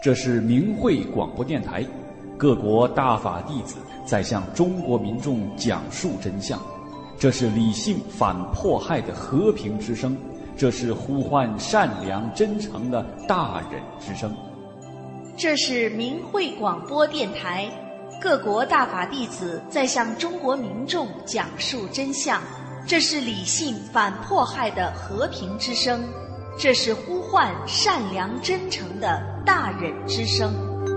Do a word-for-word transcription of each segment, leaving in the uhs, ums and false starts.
这是明慧广播电台，各国大法弟子在向中国民众讲述真相。这是理性反迫害的和平之声，这是呼唤善良真诚的大忍之声。 这是明慧广播电台，各国大法弟子在向中国民众讲述真相。这是理性反迫害的和平之声，这是呼唤善良真诚的大忍之声。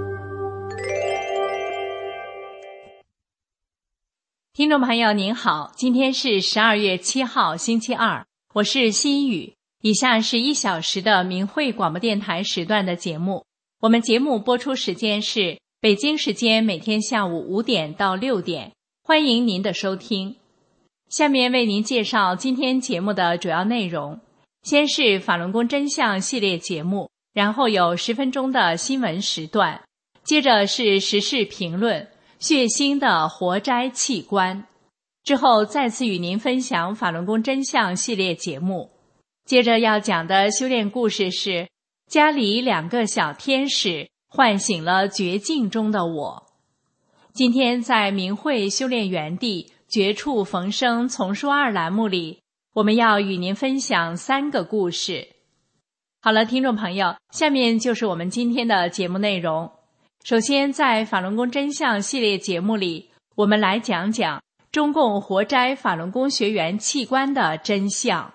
听众朋友您好，今天是十二月七号星期二，我是心雨。以下是一小时的明慧广播电台时段的节目。我们节目播出时间是北京时间每天下午五点到六点，欢迎您的收听。下面为您介绍今天节目的主要内容。先是法轮功真相系列节目，然后有十分钟的新闻时段，接着是时事评论，血腥的活摘器官，之后再次与您分享法轮功真相系列节目。接着要讲的修炼故事是家里两个小天使唤醒了绝境中的我。今天在明慧修炼园地绝处逢生丛书二栏目里，我们要与您分享三个故事。好了，听众朋友，下面就是我们今天的节目内容。首先，在法轮功真相系列节目里，我们来讲讲中共活摘法轮功学员器官的真相。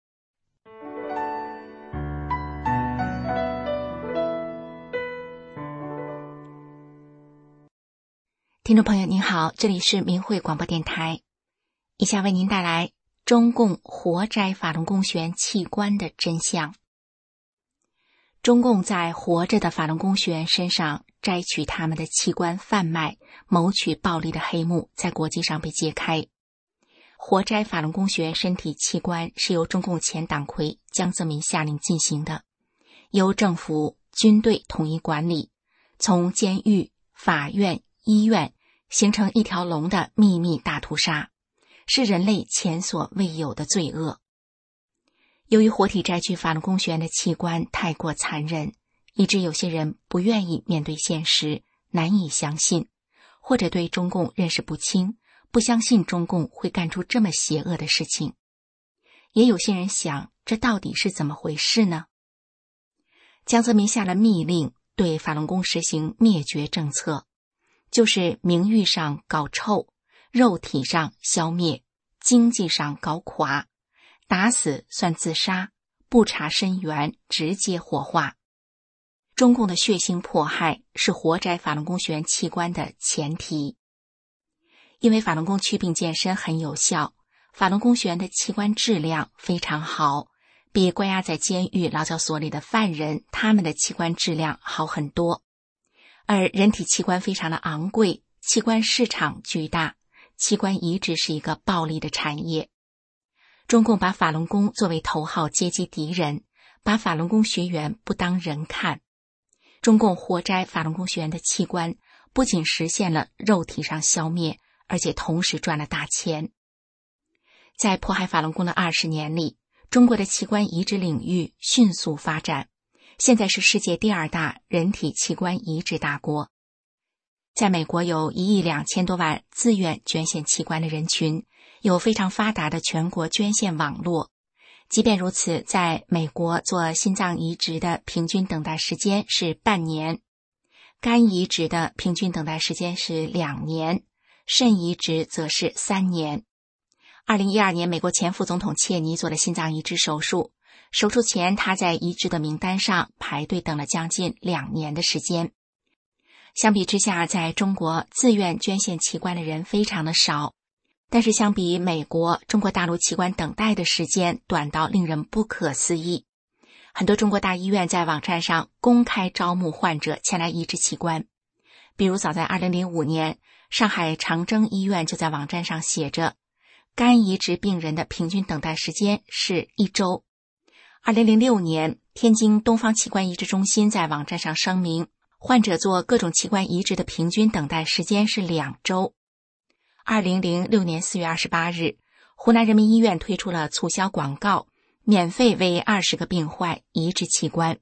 听众朋友您好，这里是明慧广播电台，以下为您带来中共活摘法轮功学员器官的真相。中共在活着的法轮功学员身上摘取他们的器官贩卖、谋取暴利的黑幕在国际上被揭开。活摘法轮功学员身体器官是由中共前党魁江泽民下令进行的，由政府、军队统一管理，从监狱、法院、医院形成一条龙的秘密大屠杀，是人类前所未有的罪恶。由于活体摘取法轮功学员的器官太过残忍，以致有些人不愿意面对现实，难以相信，或者对中共认识不清，不相信中共会干出这么邪恶的事情。也有些人想，这到底是怎么回事呢？江泽民下了密令，对法轮功实行灭绝政策，就是名誉上搞臭，肉体上消灭，经济上搞垮，打死算自杀，不查身源，直接火化。中共的血腥迫害是活摘法轮功学员器官的前提。因为法轮功祛病健身很有效，法轮功学员的器官质量非常好，比关押在监狱劳教所里的犯人他们的器官质量好很多。而人体器官非常的昂贵，器官市场巨大，器官移植是一个暴利的产业。中共把法轮功作为头号阶级敌人，把法轮功学员不当人看。中共活摘法轮功学员的器官，不仅实现了肉体上消灭，而且同时赚了大钱。在迫害法轮功的二十年里，中国的器官移植领域迅速发展，现在是世界第二大人体器官移植大国。在美国有一亿两千多万自愿捐献器官的人群，有非常发达的全国捐献网络。即便如此，在美国做心脏移植的平均等待时间是半年，肝移植的平均等待时间是两年，肾移植则是三年。二零一二年，美国前副总统切尼做了心脏移植手术，手术前他在移植的名单上排队等了将近两年的时间。相比之下，在中国自愿捐献器官的人非常的少，但是相比美国，中国大陆器官等待的时间短到令人不可思议。很多中国大医院在网站上公开招募患者前来移植器官，比如早在二零零五年，上海长征医院就在网站上写着肝移植病人的平均等待时间是一周。二零零六年，天津东方器官移植中心在网站上声明，患者做各种器官移植的平均等待时间是两周。二零零六年四月二十八日，湖南人民医院推出了促销广告，免费为二十个病患移植器官，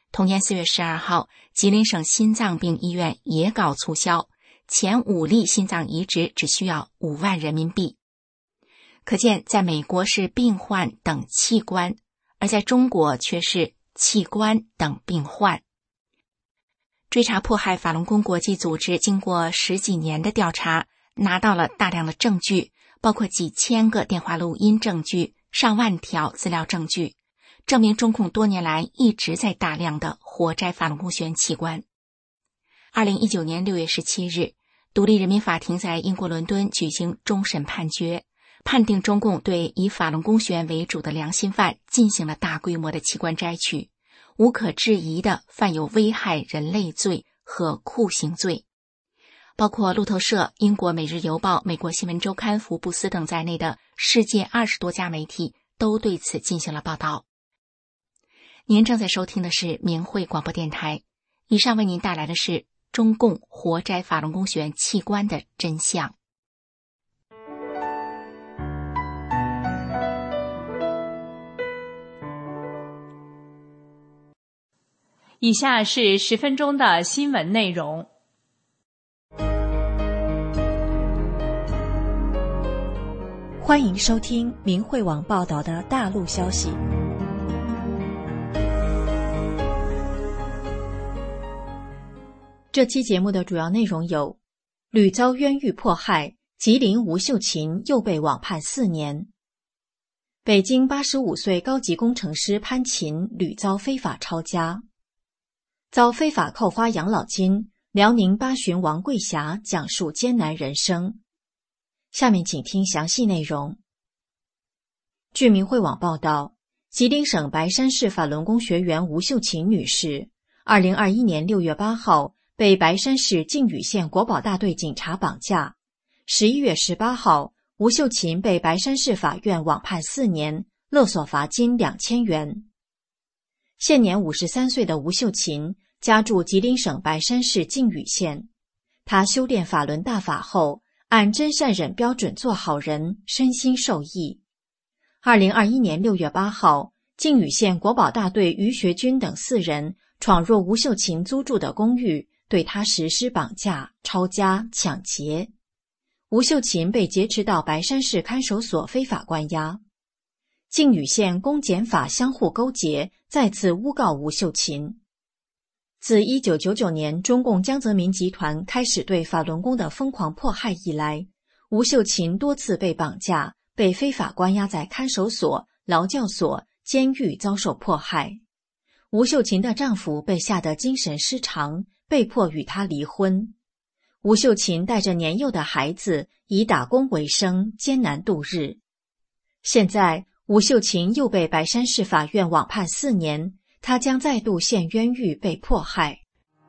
同年四月十二号，吉林省心脏病医院也搞促销，前五例心脏移植只需要五万人民币。可见在美国是病患等器官，而在中国却是器官等病患。追查迫害法轮功国际组织经过十几年的调查，拿到了大量的证据，包括几千个电话录音证据、上万条资料证据，证明中共多年来一直在大量的活摘法轮功学员器官。二零一九年六月十七日，独立人民法庭在英国伦敦举行终审判决，判定中共对以法轮功学员为主的良心犯进行了大规模的器官摘取，无可置疑的犯有危害人类罪和酷刑罪。包括路透社、英国每日邮报、美国新闻周刊、福布斯等在内的世界二十多家媒体都对此进行了报道。您正在收听的是明慧广播电台，以上为您带来的是中共活摘法轮功学员器官的真相。 以下是十分钟的新闻内容。 欢迎收听明慧网报道的大陆消息。这期节目的主要内容有：屡遭冤狱迫害，吉林吴秀琴又被网判四年；北京八十五岁高级工程师潘琴屡遭非法抄家；遭非法扣发养老金，辽宁巴旬王桂霞讲述艰难人生。下面请听详细内容。据明慧网报道，吉林省白山市法轮功学员吴秀琴女士，二零二一年六月八号被白山市靖宇县国保大队警察绑架。十一月十八号，吴秀琴被白山市法院网判四年，勒索罚金两千元。现年五十三岁的吴秀琴家住吉林省白山市靖宇县，她修炼法轮大法后，按真善忍标准做好人，身心受益。二零二一年六月八号，靖宇县国保大队于学军等四人闯入吴秀琴租住的公寓，对她实施绑架、抄家、抢劫。吴秀琴被劫持到白山市看守所非法关押。靖宇县公检法相互勾结，再次诬告吴秀琴。自一九九九年中共江泽民集团开始对法轮功的疯狂迫害以来，吴秀琴多次被绑架，被非法关押在看守所、劳教所、监狱遭受迫害。吴秀琴的丈夫被吓得精神失常，被迫与她离婚。吴秀琴带着年幼的孩子以打工为生，艰难度日。现在吴秀琴又被白山市法院网判四年，她将再度陷冤狱被迫害。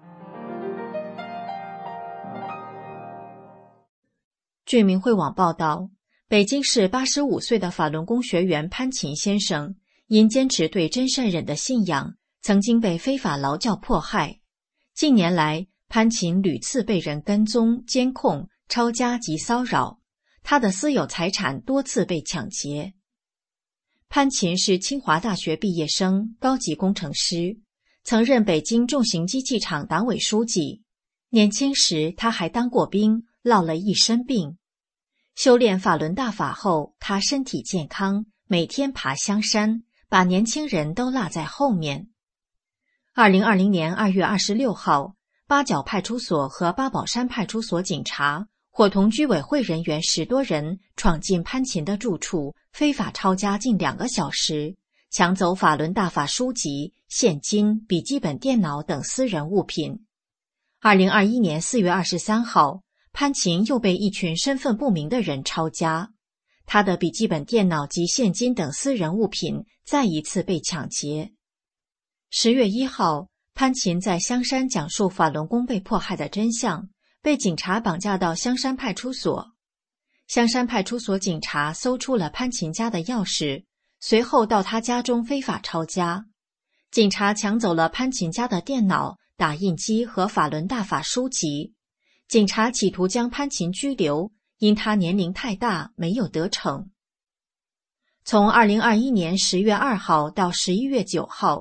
据明慧网报道，北京市八十五岁的法轮功学员潘琴先生，因坚持对真善忍的信仰，曾经被非法劳教迫害。近年来，潘琴屡次被人跟踪、监控、抄家及骚扰，他的私有财产多次被抢劫。潘琴是清华大学毕业生，高级工程师，曾任北京重型机器厂党委书记。年轻时他还当过兵，落了一身病。修炼法轮大法后，他身体健康，每天爬香山，把年轻人都落在后面。二零二零年二月二十六号，八角派出所和八宝山派出所警察伙同居委会人员十多人闯进潘琴的住处，非法抄家近两个小时，抢走法轮大法书籍、现金、笔记本电脑等私人物品。二零二一年四月二十三号，潘琴又被一群身份不明的人抄家，他的笔记本电脑及现金等私人物品再一次被抢劫。十月一号，潘琴在香山讲述法轮功被迫害的真相，被警察绑架到香山派出所。香山派出所警察搜出了潘琴家的钥匙，随后到他家中非法抄家。警察抢走了潘琴家的电脑、打印机和法轮大法书籍。警察企图将潘琴拘留，因他年龄太大，没有得逞。从二零二一年十月二号到十一月九号，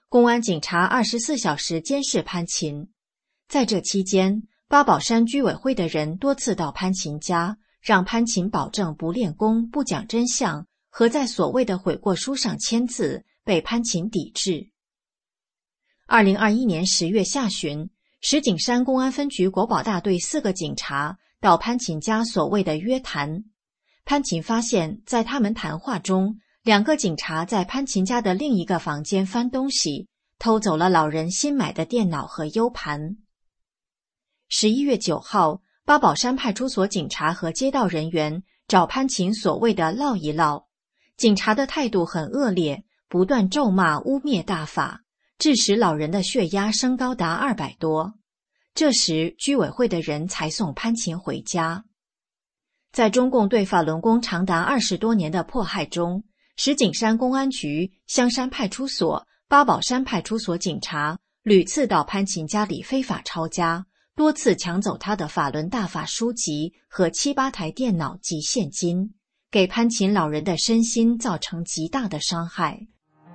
公安警察二十四小时监视潘琴。在这期间，八宝山居委会的人多次到潘琴家，让潘琴保证不练功、不讲真相和在所谓的悔过书上签字，被潘琴抵制。二零二一年十月下旬，石景山公安分局国保大队四个警察到潘琴家所谓的约谈。潘琴发现，在他们谈话中，两个警察在潘琴家的另一个房间翻东西，偷走了老人新买的电脑和 U 盘。十一月九号，八宝山派出所警察和街道人员找潘琴所谓的唠一唠，警察的态度很恶劣，不断咒骂污蔑大法，致使老人的血压升高达二百多。这时居委会的人才送潘琴回家。在中共对法轮功长达二十多年的迫害中，石景山公安局、香山派出所、八宝山派出所警察屡次到潘琴家里非法抄家，多次抢走他的法轮大法书籍和七八台电脑及现金，给潘琴老人的身心造成极大的伤害。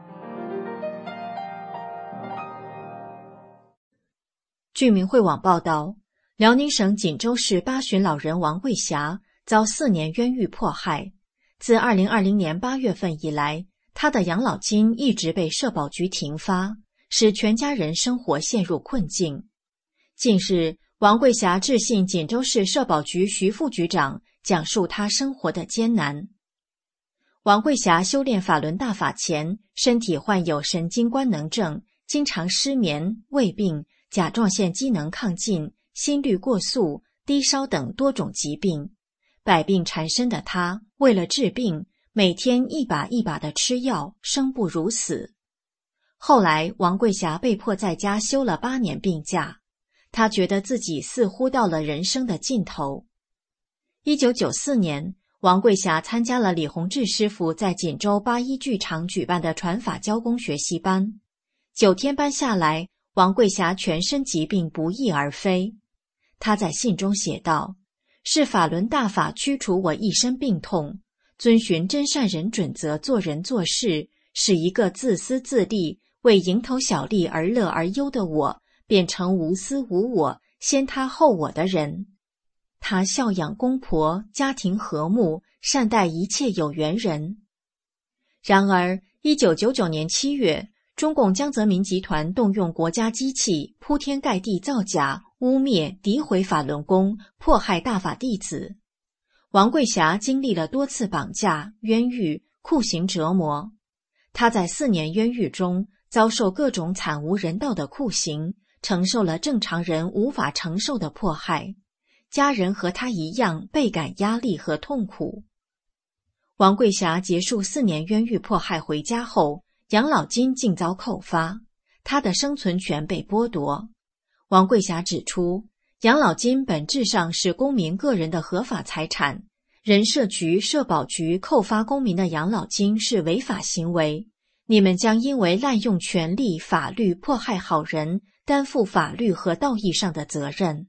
据明慧网报道，辽宁省锦州市八旬老人王桂霞遭四年冤狱迫害，自二零二零年八月份以来，他的养老金一直被社保局停发，使全家人生活陷入困境。近日，王桂霞致信锦州市社保局徐副局长，讲述她生活的艰难。王桂霞修炼法轮大法前，身体患有神经官能症，经常失眠、胃病、甲状腺机能亢进、心率过速、低烧等多种疾病。百病缠身的她，为了治病，每天一把一把的吃药，生不如死。后来，王桂霞被迫在家休了八年病假。他觉得自己似乎到了人生的尽头。一九九四年，王桂霞参加了李洪志师傅在锦州八一剧场举办的传法教功学习班。九天班下来，王桂霞全身疾病不翼而飞。他在信中写道：是法轮大法驱除我一身病痛，遵循真善人准则做人做事，使一个自私自利、为蝇头小利而乐而忧的我变成无私无我、先他后我的人。他孝养公婆，家庭和睦，善待一切有缘人。然而一九九九年七月，中共江泽民集团动用国家机器，铺天盖地造假、污蔑、诋毁法轮功，迫害大法弟子。王桂霞经历了多次绑架、冤狱、酷刑折磨。她在四年冤狱中遭受各种惨无人道的酷刑，承受了正常人无法承受的迫害，家人和他一样倍感压力和痛苦。王桂霞结束四年冤狱迫害回家后，养老金竟遭扣发，她的生存权被剥夺。王桂霞指出，养老金本质上是公民个人的合法财产，人社局、社保局扣发公民的养老金是违法行为，你们将因为滥用权力、法律迫害好人，担负法律和道义上的责任。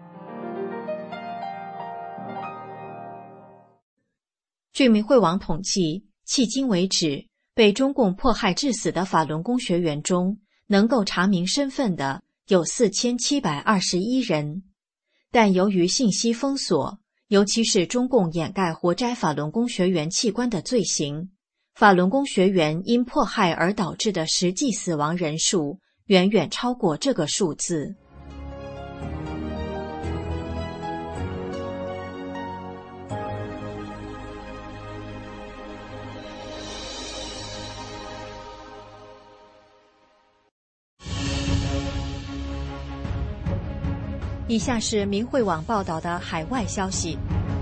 据明慧网统计，迄今为止，被中共迫害致死的法轮功学员中，能够查明身份的有四千七百二十一人。但由于信息封锁，尤其是中共掩盖活摘法轮功学员器官的罪行，法轮功学员因迫害而导致的实际死亡人数远远超过这个数字。以下是明慧网报道的海外消息，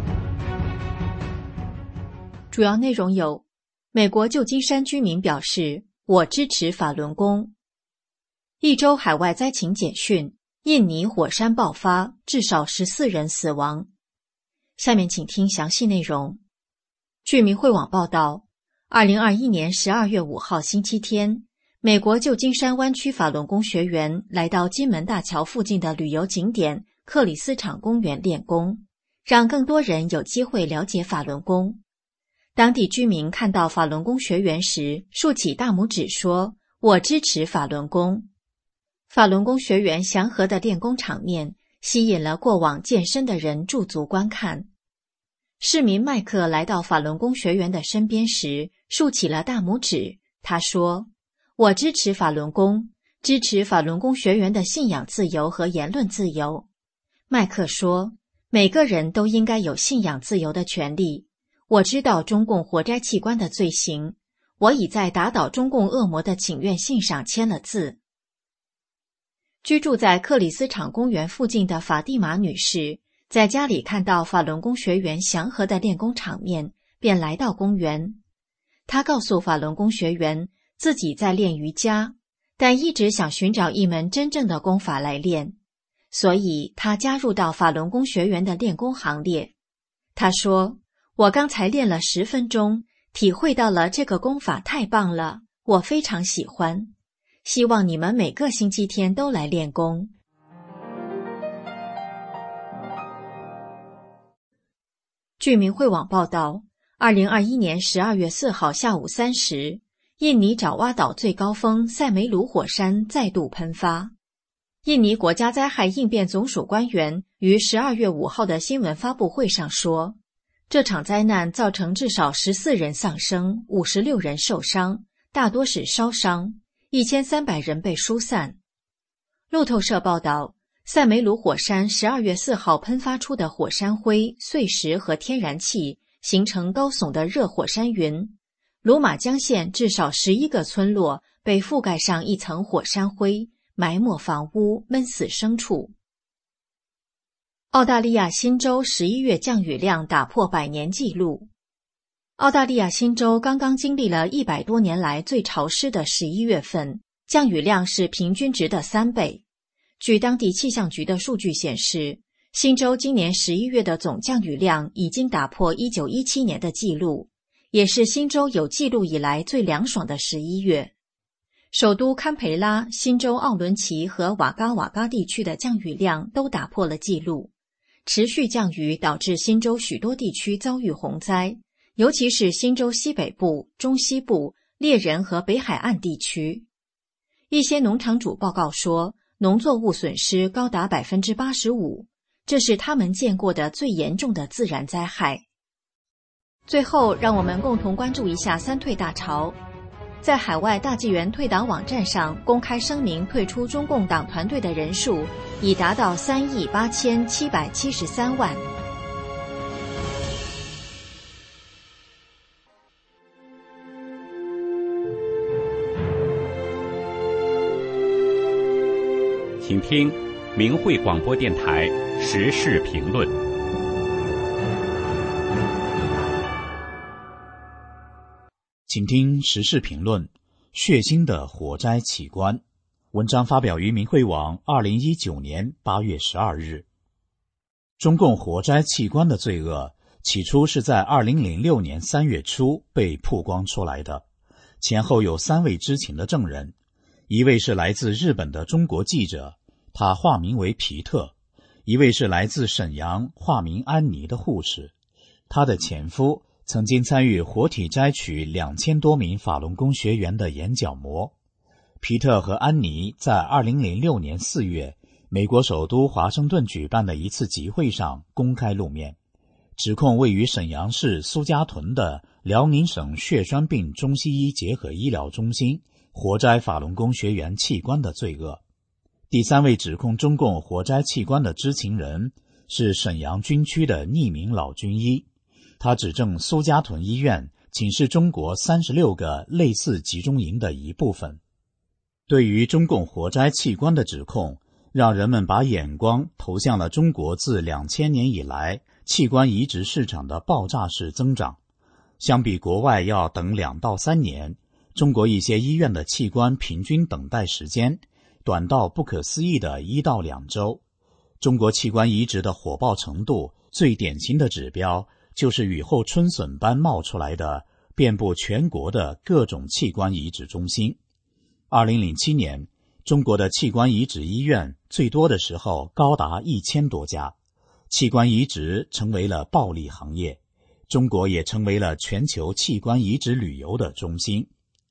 主要内容有：美国旧金山居民表示，我支持法轮功；一周海外灾情简讯，印尼火山爆发，至少十四人死亡。下面请听详细内容。据明慧网报道，二零二一年十二月五号星期天，美国旧金山湾区法轮功学员来到金门大桥附近的旅游景点克里斯场公园练功，让更多人有机会了解法轮功。当地居民看到法轮功学员时，竖起大拇指说：“ 我支持法轮功。法轮功学员祥和的练功场面吸引了过往健身的人驻足观看。市民麦克来到法轮功学员的身边时，竖起了大拇指。他说：我支持法轮功，支持法轮功学员的信仰自由和言论自由。麦克说，每个人都应该有信仰自由的权利。我知道中共活摘器官的罪行，我已在打倒中共恶魔的请愿信上签了字。居住在克里斯场公园附近的法蒂玛女士在家里看到法轮功学员祥和的练功场面，便来到公园。她告诉法轮功学员自己在练瑜伽，但一直想寻找一门真正的功法来练，所以她加入到法轮功学员的练功行列。她说，我刚才练了十分钟，体会到了这个功法太棒了，我非常喜欢。希望你们每个星期天都来练功。据明慧网报道，二零二一年十二月四号下午三时，印尼爪哇岛最高峰塞梅鲁火山再度喷发。印尼国家灾害应变总署官员于十二月五号的新闻发布会上说，这场灾难造成至少十四人丧生，五十六人受伤，大多是烧伤，一千三百人被疏散。路透社报道，塞梅鲁火山十二月四号喷发出的火山灰、碎石和天然气形成高耸的热火山云。鲁马江县至少十一个村落被覆盖上一层火山灰，埋没房屋，闷死牲畜。澳大利亚新州十一月降雨量打破百年纪录。澳大利亚新州刚刚经历了一百多年来最潮湿的十一月份，降雨量是平均值的三倍。据当地气象局的数据显示，新州今年十一月的总降雨量已经打破一九一七年的纪录，也是新州有记录以来最凉爽的十一月。首都堪培拉、新州奥伦齐和瓦嘎瓦嘎地区的降雨量都打破了纪录。持续降雨导致新州许多地区遭遇洪灾，尤其是新州西北部、中西部、猎人和北海岸地区。一些农场主报告说，农作物损失高达 百分之八十五， 这是他们见过的最严重的自然灾害。最后，让我们共同关注一下三退大潮。在海外大纪元退党网站上公开声明退出中共党团队的人数已达到三亿八千七百七十三万。 请听明慧广播电台时事评论。 请听时事评论：血腥的火灾器官。文章发表于明慧网二零一九年八月十二日。中共火灾器官的罪恶起初是在二零零六年三月初被曝光出来的，前后有三位知情的证人，一位是来自日本的中国记者，他化名为皮特；一位是来自沈阳，化名安妮的护士，她的前夫曾经参与活体摘取两千多名法轮功学员的眼角膜。皮特和安妮在二零零六年四月美国首都华盛顿举办的一次集会上公开露面，指控位于沈阳市苏家屯的辽宁省血栓病中西医结合医疗中心活摘法轮功学员器官的罪恶。第三位指控中共活摘器官的知情人是沈阳军区的匿名老军医，他指证苏家屯医院仅是中国三十六个类似集中营的一部分。对于中共活摘器官的指控，让人们把眼光投向了中国自两千年以来器官移植市场的爆炸式增长。相比国外要等两到三年，中国一些医院的器官平均等待时间短到不可思议的一到两周。中国器官移植的火爆程度最典型的指标就是雨后春笋般冒出来的遍布全国的各种器官移植中心。二零零七年，中国的器官移植医院最多的时候高达一千多家，器官移植成为了暴利行业，中国也成为了全球器官移植旅游的中心。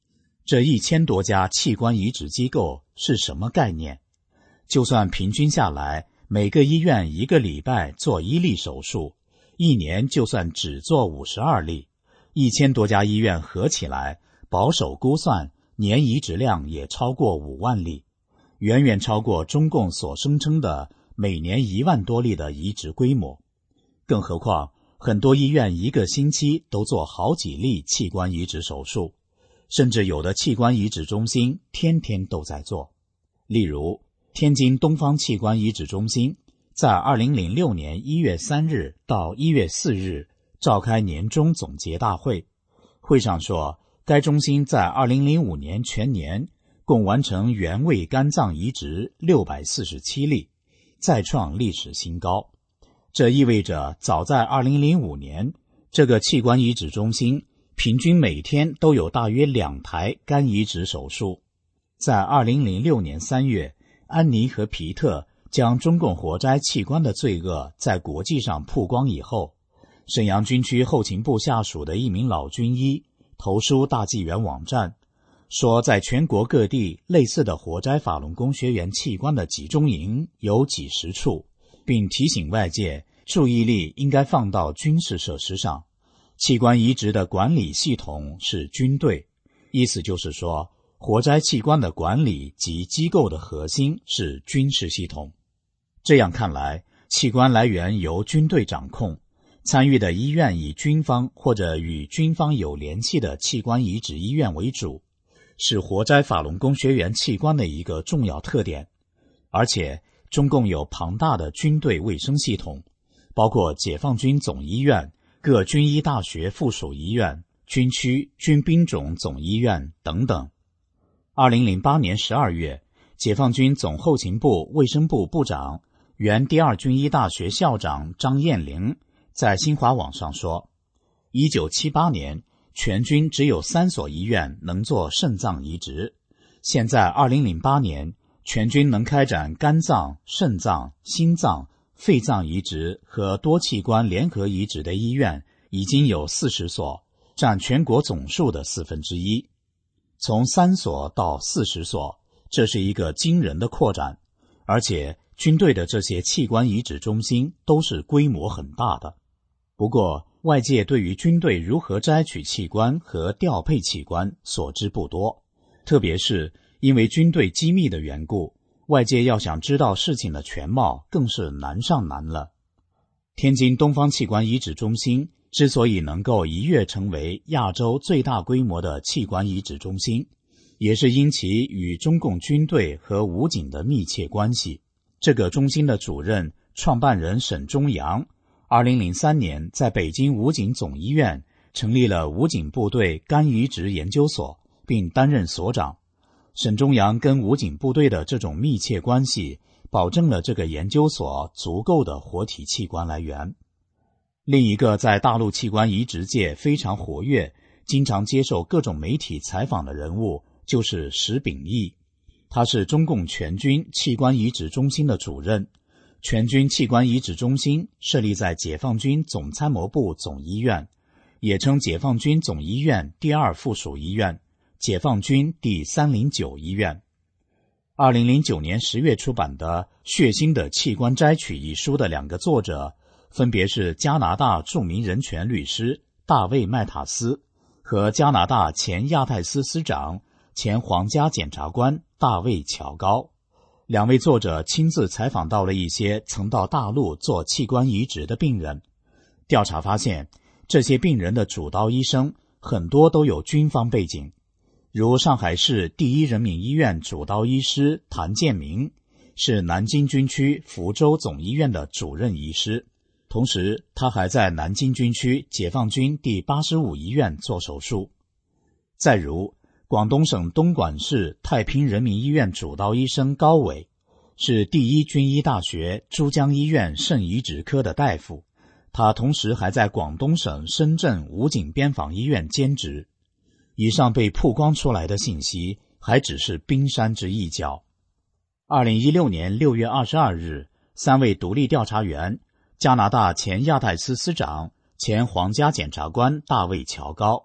这一千多家器官移植机构是什么概念？就算平均下来，每个医院一个礼拜做一例手术，一年就算只做五十二例，一千多家医院合起来，保守估算年移植量也超过五万例，远远超过中共所声称的每年一万多例的移植规模。更何况很多医院一个星期都做好几例器官移植手术，甚至有的器官移植中心天天都在做。例如天津东方器官移植中心在二零零六年一月三日到一月四日召开年终总结大会，会上说，该中心在二零零五年全年共完成原位肝脏移植六百四十七例，再创历史新高。这意味着早在二零零五年，这个器官移植中心平均每天都有大约两台肝移植手术。在二零零六年三月，安妮和皮特将中共活摘器官的罪恶在国际上曝光以后，沈阳军区后勤部下属的一名老军医投书大纪元网站，说在全国各地类似的活摘法轮功学员器官的集中营有几十处，并提醒外界注意力应该放到军事设施上。器官移植的管理系统是军队，意思就是说，活摘器官的管理及机构的核心是军事系统。这样看来，器官来源由军队掌控，参与的医院以军方或者与军方有联系的器官移植医院为主，是活摘法轮功学员器官的一个重要特点。而且中共有庞大的军队卫生系统，包括解放军总医院、各军医大学附属医院、军区军兵种总医院等等。二零零八年十二月，解放军总后勤部卫生部部长、原第二军医大学校长张彦玲在新华网上说，一九七八年全军只有三所医院能做肾脏移植，现在二零零八年全军能开展肝脏、肾脏、心脏、肺脏移植和多器官联合移植的医院已经有四十所，占全国总数的四分之一。从三所到四十所，这是一个惊人的扩展，而且军队的这些器官移植中心都是规模很大的。不过，外界对于军队如何摘取器官和调配器官所知不多，特别是因为军队机密的缘故，外界要想知道事情的全貌更是难上难了。天津东方器官移植中心之所以能够一跃成为亚洲最大规模的器官移植中心，也是因其与中共军队和武警的密切关系。这个中心的主任、创办人沈忠阳二零零三年在北京武警总医院成立了武警部队肝移植研究所，并担任所长。沈忠阳跟武警部队的这种密切关系，保证了这个研究所足够的活体器官来源。另一个在大陆器官移植界非常活跃、经常接受各种媒体采访的人物就是石秉义，他是中共全军器官移植中心的主任。全军器官移植中心设立在解放军总参谋部总医院，也称解放军总医院第二附属医院、解放军第三零九医院。二零零九年十月出版的《血腥的器官摘取》一书的两个作者，分别是加拿大著名人权律师大卫·麦塔斯和加拿大前亚太司司长、前皇家检察官大卫·乔高。两位作者亲自采访到了一些曾到大陆做器官移植的病人，调查发现，这些病人的主刀医生很多都有军方背景，如上海市第一人民医院主刀医师谭建明，是南京军区福州总医院的主任医师，同时他还在南京军区解放军第八十五医院做手术。再如广东省东莞市太平人民医院主刀医生高伟，是第一军医大学珠江医院肾移植科的大夫，他同时还在广东省深圳武警边防医院兼职。以上被曝光出来的信息还只是冰山之一角。二零一六年六月二十二日，三位独立调查员，加拿大前亚太司司长、前皇家检察官大卫·乔高，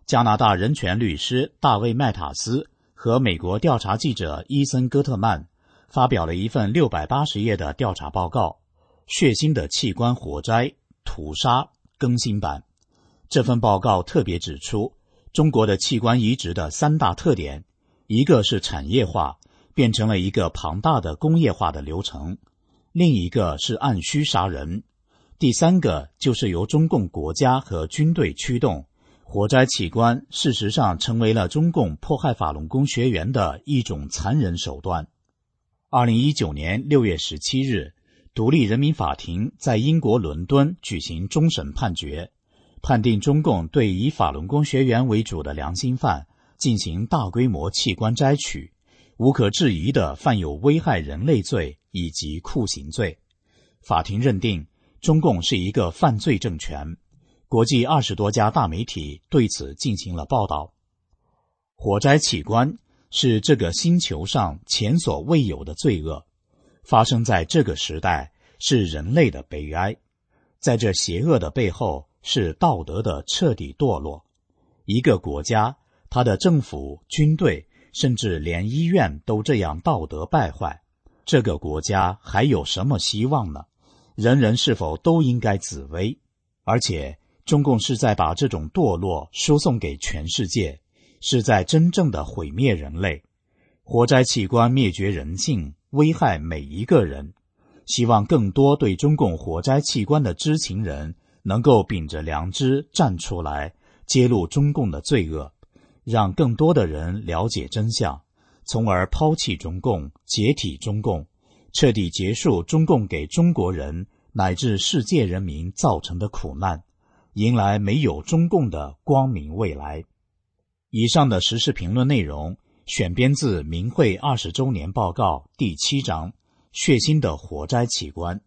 加拿大人权律师大卫·麦塔斯和美国调查记者伊森·戈特曼发表了一份六百八十页的调查报告《血腥的器官活摘屠杀》更新版。这份报告特别指出，中国的器官移植的三大特点，一个是产业化，变成了一个庞大的工业化的流程；另一个是按需杀人；第三个就是由中共国家和军队驱动。活摘器官事实上成为了中共迫害法轮功学员的一种残忍手段。二零一九年六月十七日，独立人民法庭在英国伦敦举行终审判决，判定中共对以法轮功学员为主的良心犯进行大规模器官摘取，无可置疑地犯有危害人类罪以及酷刑罪。法庭认定中共是一个犯罪政权，国际二十多家大媒体对此进行了报道。活摘器官是这个星球上前所未有的罪恶，发生在这个时代是人类的悲哀。在这邪恶的背后是道德的彻底堕落。一个国家，它的政府、军队，甚至连医院都这样道德败坏，这个国家还有什么希望呢？人人是否都应该自危？而且中共是在把这种堕落输送给全世界，是在真正的毁灭人类。活摘器官灭绝人性，危害每一个人。希望更多对中共活摘器官的知情人能够秉着良知站出来，揭露中共的罪恶，让更多的人了解真相，从而抛弃中共，解体中共，彻底结束中共给中国人乃至世界人民造成的苦难，迎来没有中共的光明未来。以上的时事评论内容选编自明慧二十周年报告第七章，血腥的活摘器官。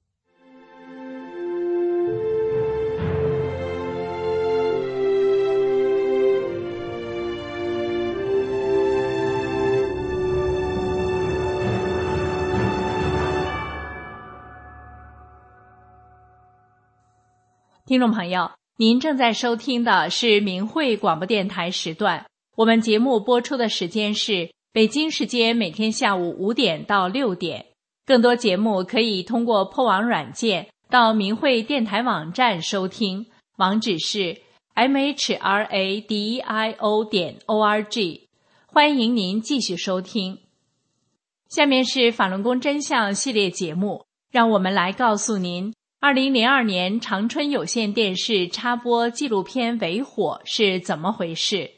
听众朋友，您正在收听的是明慧广播电台时段，我们节目播出的时间是北京时间每天下午五点到六点。更多节目可以通过破网软件到明慧电台网站收听，网址是 m h r a d i o 点 o r g。 欢迎您继续收听。下面是法轮功真相系列节目，让我们来告诉您二零零二年长春有线电视插播纪录片《为火》是怎么回事。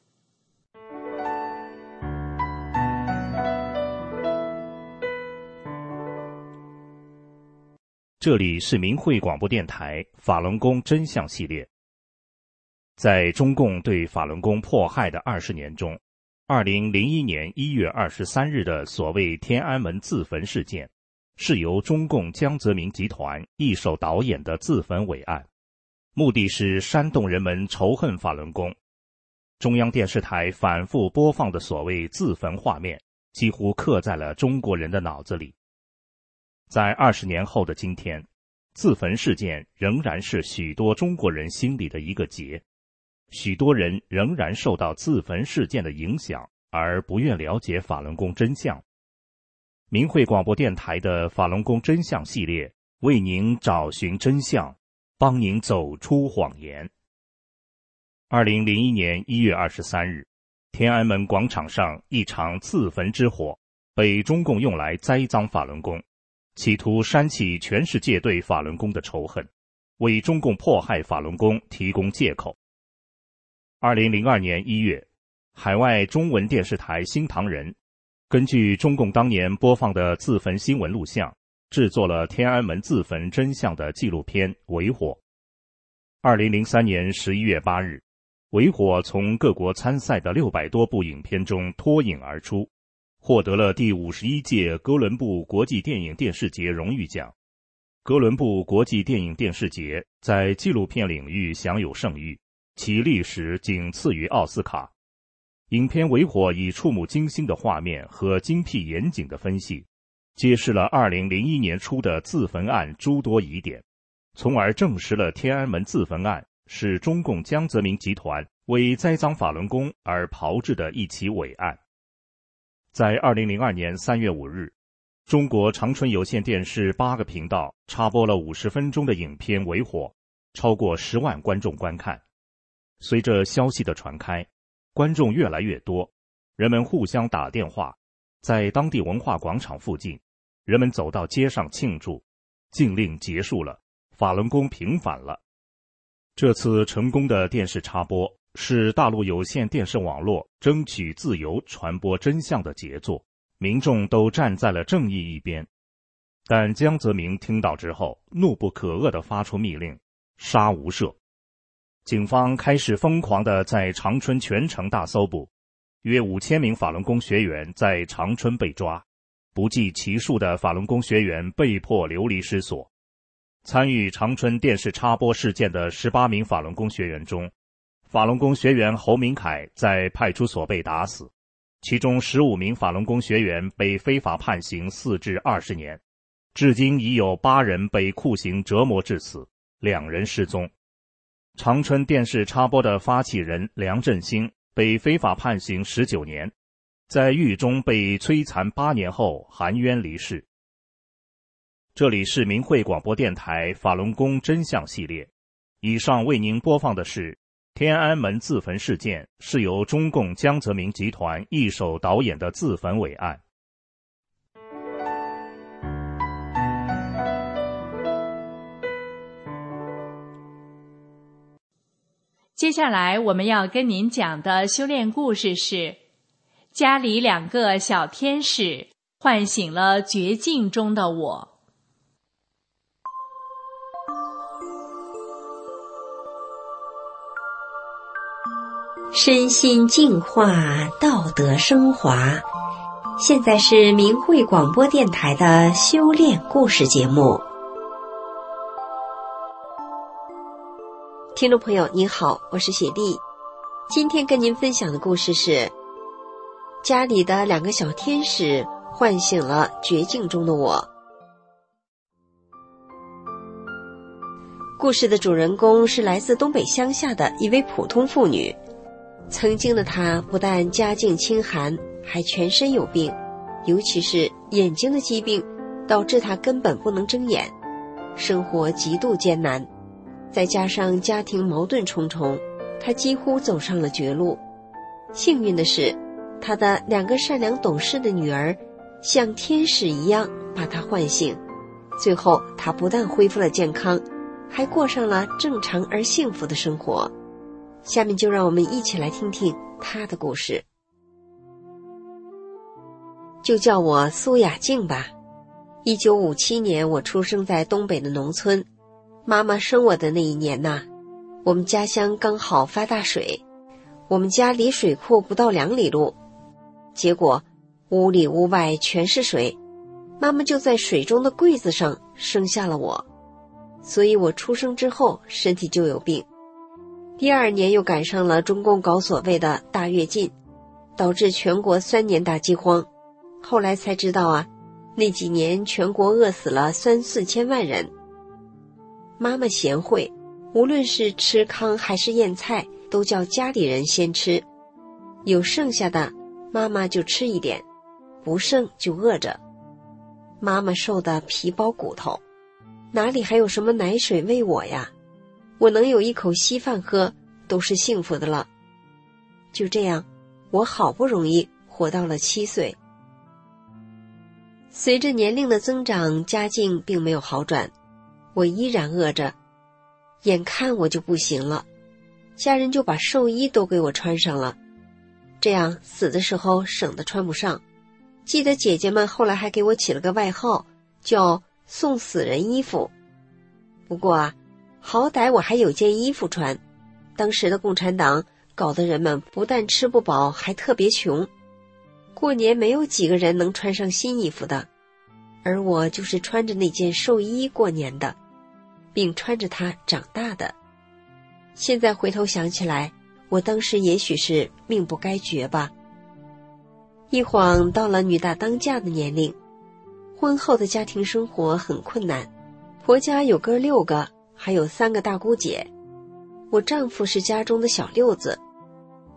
这里是明慧广播电台法轮功真相系列。在中共对法轮功迫害的二十年中，二零零一年一月二十三日的所谓天安门自焚事件，是由中共江泽民集团一手导演的自焚伟案，目的是煽动人们仇恨法轮功。中央电视台反复播放的所谓自焚画面，几乎刻在了中国人的脑子里。在二十年后的今天，自焚事件仍然是许多中国人心里的一个结，许多人仍然受到自焚事件的影响，而不愿了解法轮功真相。明慧广播电台的法轮功真相系列为您找寻真相，帮您走出谎言。二零零一年一月二十三日，天安门广场上一场自焚之火被中共用来栽赃法轮功，企图煽起全世界对法轮功的仇恨，为中共迫害法轮功提供借口。二零零二年一月，海外中文电视台新唐人根据中共当年播放的自焚新闻录像，制作了天安门自焚真相的纪录片《为火》。二零零三年十一月八日，《为火》从各国参赛的六百多部影片中脱颖而出，获得了第五十一届哥伦布国际电影电视节荣誉奖。哥伦布国际电影电视节在纪录片领域享有盛誉，其历史仅次于奥斯卡。影片《为火》以触目惊心的画面和精辟严谨的分析，揭示了二零零一年初的自焚案诸多疑点，从而证实了天安门自焚案是中共江泽民集团为栽赃法轮功而炮制的一起伪案。在二零零二年三月五日，中国长春有线电视八个频道插播了五十分钟的影片为火，超过十万观众观看。随着消息的传开，观众越来越多，人们互相打电话，在当地文化广场附近，人们走到街上庆祝，禁令结束了，法轮功平反了。这次成功的电视插播是大陆有线电视网络争取自由传播真相的杰作，民众都站在了正义一边。但江泽民听到之后，怒不可遏地发出密令，杀无赦。警方开始疯狂地在长春全城大搜捕，约五千名法轮功学员在长春被抓，不计其数的法轮功学员被迫流离失所。参与长春电视插播事件的十八名法轮功学员中，法轮功学员侯明凯在派出所被打死，其中十五名法轮功学员被非法判刑四至二十年，至今已有八人被酷刑折磨致死，两人失踪。长春电视插播的发起人梁振兴被非法判刑十九年，在狱中被摧残八年后含冤离世。这里是明慧广播电台法轮功真相系列，以上为您播放的是天安门自焚事件是由中共江泽民集团一手导演的自焚伪案。 接下来我们要跟您讲的修炼故事是家里两个小天使唤醒了绝境中的我。 身心净化，道德升华。现在是明慧广播电台的修炼故事节目。听众朋友您好，我是雪莉。今天跟您分享的故事是家里的两个小天使唤醒了绝境中的我。故事的主人公是来自东北乡下的一位普通妇女。曾经的她不但家境清寒，还全身有病，尤其是眼睛的疾病导致她根本不能睁眼，生活极度艰难。再加上家庭矛盾重重，她几乎走上了绝路。幸运的是，她的两个善良懂事的女儿像天使一样把她唤醒，最后她不但恢复了健康，还过上了正常而幸福的生活。下面就让我们一起来听听她的故事。就叫我苏雅静吧。一九五七年，我出生在东北的农村。妈妈生我的那一年呐，我们家乡刚好发大水，我们家离水库不到两里路，结果屋里屋外全是水，妈妈就在水中的柜子上生下了我，所以我出生之后身体就有病。第二年又赶上了中共搞所谓的大跃进，导致全国三年大饥荒。后来才知道啊，那几年全国饿死了三四千万人。妈妈贤惠，无论是吃糠还是腌菜，都叫家里人先吃，有剩下的妈妈就吃一点，不剩就饿着。妈妈瘦得皮包骨头，哪里还有什么奶水喂我呀？我能有一口稀饭喝都是幸福的了。就这样，我好不容易活到了七岁。随着年龄的增长，家境并没有好转，我依然饿着，眼看我就不行了，家人就把寿衣都给我穿上了，这样死的时候省得穿不上。记得姐姐们后来还给我起了个外号，叫送死人衣服。不过啊，好歹我还有件衣服穿。当时的共产党搞得人们不但吃不饱，还特别穷，过年没有几个人能穿上新衣服的，而我就是穿着那件寿衣过年的，并穿着它长大的。现在回头想起来，我当时也许是命不该绝吧。一晃到了女大当嫁的年龄，婚后的家庭生活很困难，婆家有哥六个，还有三个大姑姐。我丈夫是家中的小六子，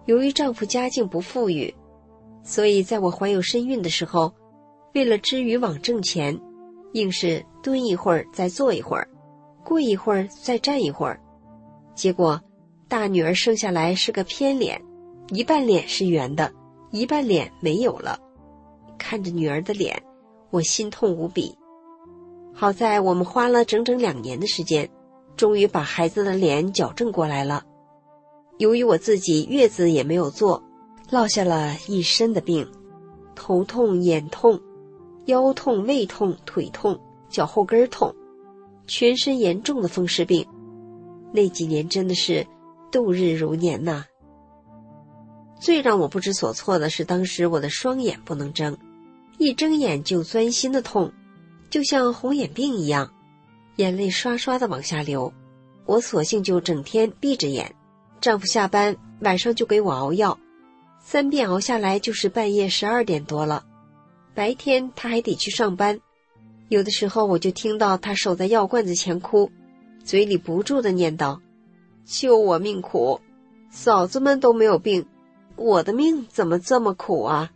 由于丈夫家境不富裕，所以在我怀有身孕的时候，为了织渔网挣钱，硬是蹲一会儿再坐一会儿，跪一会儿再站一会儿。结果大女儿生下来是个偏脸，一半脸是圆的，一半脸没有了。看着女儿的脸，我心痛无比。好在我们花了整整两年的时间，终于把孩子的脸矫正过来了。由于我自己月子也没有做，落下了一身的病，头痛、眼痛、腰痛、胃痛、腿痛、脚后跟痛，全身严重的风湿病。那几年真的是度日如年呐。最让我不知所措的是，当时我的双眼不能睁，一睁眼就钻心的痛，就像红眼病一样，眼泪刷刷的往下流。我索性就整天闭着眼，丈夫下班晚上就给我熬药，三遍熬下来就是半夜十二点多了。白天他还得去上班，有的时候我就听到他守在药罐子前哭，嘴里不住地念叨：救我命苦，嫂子们都没有病，我的命怎么这么苦啊。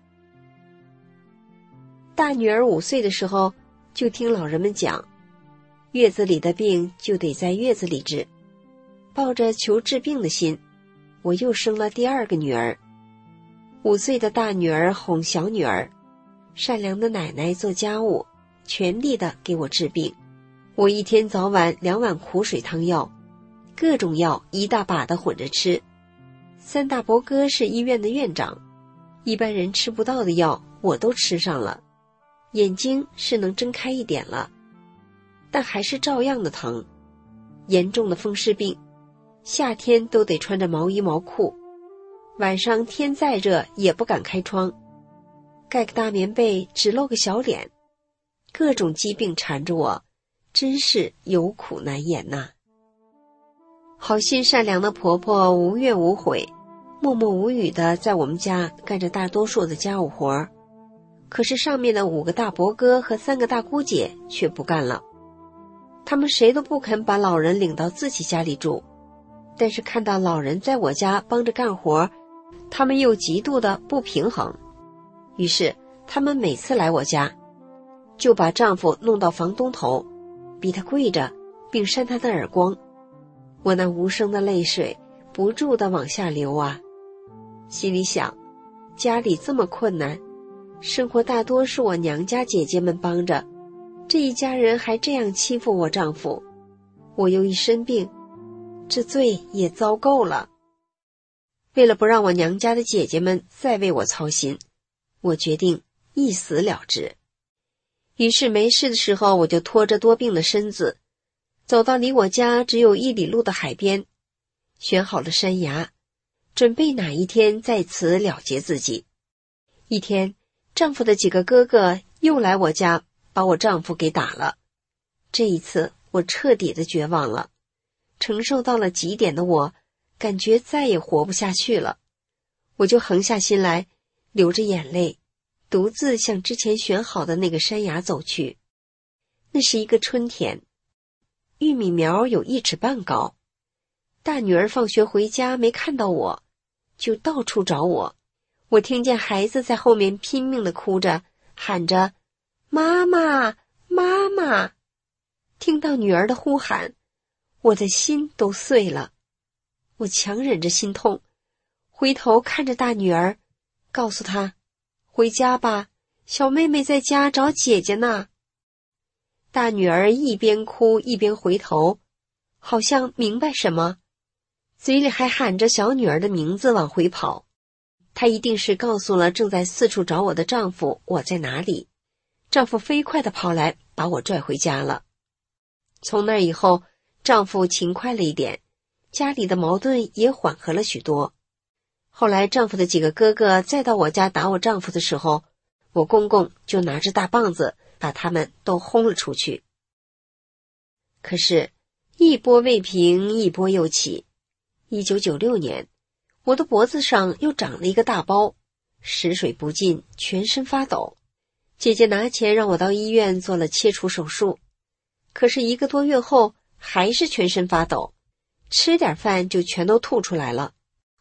大女儿五岁的时候，就听老人们讲，月子里的病就得在月子里治。抱着求治病的心，我又生了第二个女儿。五岁的大女儿哄小女儿，善良的奶奶做家务，全力的给我治病。我一天早晚两碗苦水汤药，各种药一大把的混着吃。三大伯哥是医院的院长，一般人吃不到的药我都吃上了。眼睛是能睁开一点了，但还是照样的疼。严重的风湿病，夏天都得穿着毛衣毛裤，晚上天再热也不敢开窗，盖个大棉被只露个小脸。各种疾病缠着我，真是有苦难言呐。好心善良的婆婆无怨无悔，默默无语地在我们家干着大多数的家务活儿。可是上面的五个大伯哥和三个大姑姐却不干了，他们谁都不肯把老人领到自己家里住，但是看到老人在我家帮着干活，他们又极度的不平衡。于是他们每次来我家，就把丈夫弄到房东头，逼他跪着，并扇他的耳光。我那无声的泪水不住地往下流啊，心里想，家里这么困难，生活大多是我娘家姐姐们帮着，这一家人还这样欺负我丈夫，我又一身病，这罪也遭够了。为了不让我娘家的姐姐们再为我操心，我决定一死了之。于是没事的时候，我就拖着多病的身子，走到离我家只有一里路的海边，选好了山崖，准备哪一天在此了结自己。一天，丈夫的几个哥哥又来我家，把我丈夫给打了。这一次我彻底的绝望了，承受到了极点的我，感觉再也活不下去了。我就横下心来，流着眼泪，独自向之前选好的那个山崖走去。那是一个春天，玉米苗有一尺半高。大女儿放学回家没看到我，就到处找我。我听见孩子在后面拼命地哭着，喊着妈妈妈妈。听到女儿的呼喊，我的心都碎了。我强忍着心痛，回头看着大女儿，告诉她，回家吧，小妹妹在家找姐姐呢。大女儿一边哭一边回头，好像明白什么，嘴里还喊着小女儿的名字往回跑。她一定是告诉了正在四处找我的丈夫我在哪里。丈夫飞快地跑来，把我拽回家了。从那以后，丈夫勤快了一点，家里的矛盾也缓和了许多。后来丈夫的几个哥哥再到我家打我丈夫的时候，我公公就拿着大棒子把他们都轰了出去。可是一波未平，一波又起。一九九六年，我的脖子上又长了一个大包，食水不进，全身发抖。姐姐拿钱让我到医院做了切除手术，可是一个多月后还是全身发抖，吃点饭就全都吐出来了。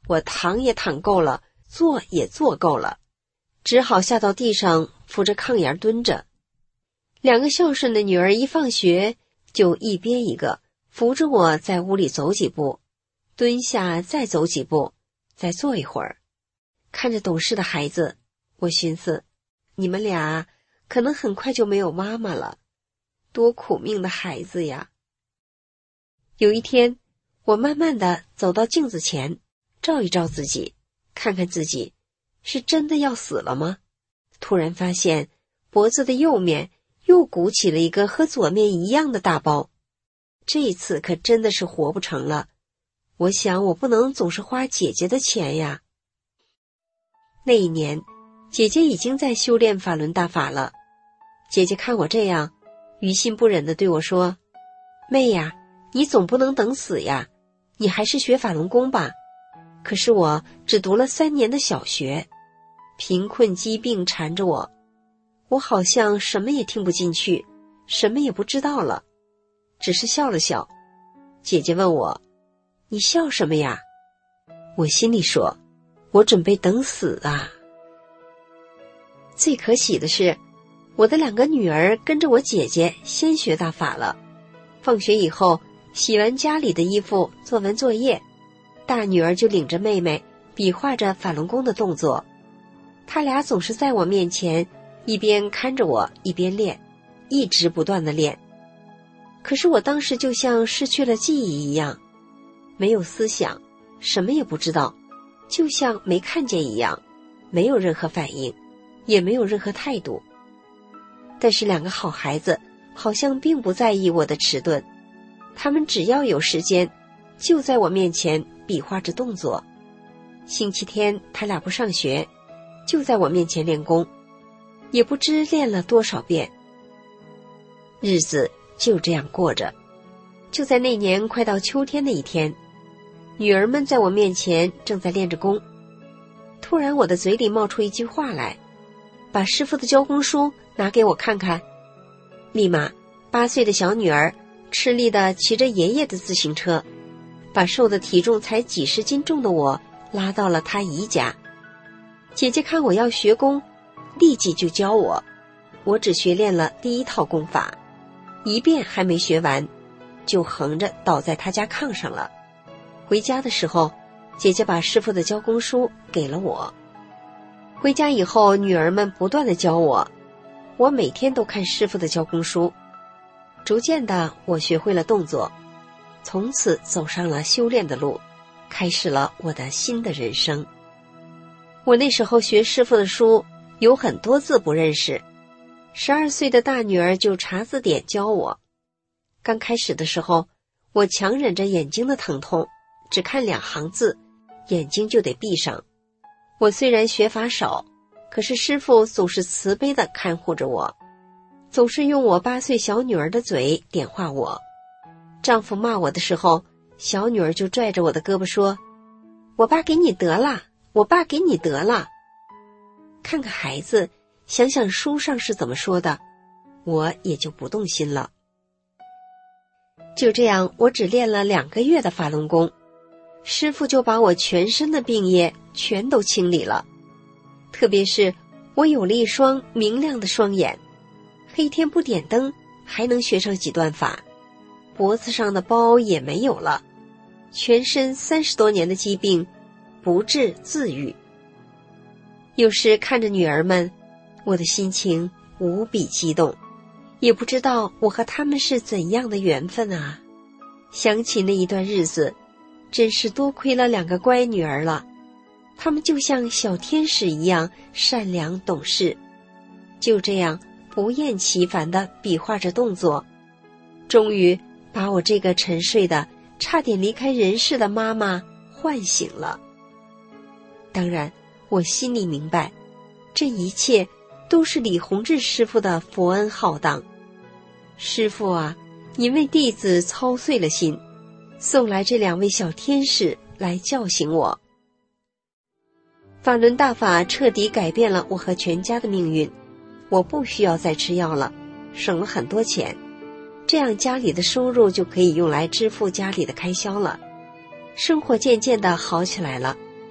我躺也躺够了，坐也坐够了，只好下到地上扶着炕沿蹲着。两个孝顺的女儿一放学，就一边一个扶着我在屋里走几步，蹲下再走几步，再坐一会儿。看着懂事的孩子，我寻思，你们俩可能很快就没有妈妈了，多苦命的孩子呀。有一天，我慢慢地走到镜子前，照一照自己，看看自己是真的要死了吗？突然发现脖子的右面又鼓起了一个和左面一样的大包，这一次可真的是活不成了。我想我不能总是花姐姐的钱呀。那一年，姐姐已经在修炼法轮大法了。姐姐看我这样，于心不忍地对我说，妹呀，你总不能等死呀，你还是学法轮功吧。可是我只读了三年的小学，贫困疾病缠着我，我好像什么也听不进去，什么也不知道了，只是笑了笑。姐姐问我，你笑什么呀？我心里说，我准备等死啊。最可喜的是，我的两个女儿跟着我姐姐先学大法了。放学以后，洗完家里的衣服，做完作业，大女儿就领着妹妹比划着法轮功的动作。她俩总是在我面前一边看着我一边练，一直不断地练。可是我当时就像失去了记忆一样，没有思想，什么也不知道，就像没看见一样，没有任何反应，也没有任何态度。但是两个好孩子好像并不在意我的迟钝，他们只要有时间，就在我面前比划着动作。星期天他俩不上学，就在我面前练功，也不知练了多少遍。日子就这样过着。就在那年快到秋天的一天，女儿们在我面前正在练着功，突然我的嘴里冒出一句话来，把师父的教功书拿给我看看。立马八岁的小女儿吃力地骑着爷爷的自行车，把瘦的体重才几十斤重的我拉到了她姨家。姐姐看我要学功，立即就教我。我只学练了第一套功法，一遍还没学完，就横着倒在她家炕上了。回家的时候，姐姐把师父的教功书给了我。回家以后，女儿们不断地教我，我每天都看师父的教功书。逐渐的，我学会了动作，从此走上了修炼的路，开始了我的新的人生。我那时候学师父的书，有很多字不认识，十二岁的大女儿就查字典教我。刚开始的时候，我强忍着眼睛的疼痛，只看两行字，眼睛就得闭上。我虽然学法少，可是师父总是慈悲地看护着我，总是用我八岁小女儿的嘴点化我。丈夫骂我的时候，小女儿就拽着我的胳膊说，我爸给你得了，我爸给你得了。看看孩子，想想书上是怎么说的，我也就不动心了。就这样，我只练了两个月的法轮功，师父就把我全身的病液全都清理了。特别是我有了一双明亮的双眼，黑天不点灯还能学上几段法，脖子上的包也没有了，全身三十多年的疾病不治自愈。有时看着女儿们，我的心情无比激动，也不知道我和他们是怎样的缘分啊。想起那一段日子，真是多亏了两个乖女儿了，她们就像小天使一样善良懂事，就这样不厌其烦地比划着动作，终于把我这个沉睡的差点离开人世的妈妈唤醒了。当然我心里明白，这一切都是李洪志师父的佛恩浩荡。师父啊，您为弟子操碎了心，送来这两位小天使来叫醒我。法轮大法彻底改变了我和全家的命运，我不需要再吃药了，省了很多钱，这样家里的收入就可以用来支付家里的开销了。生活渐渐地好起来了，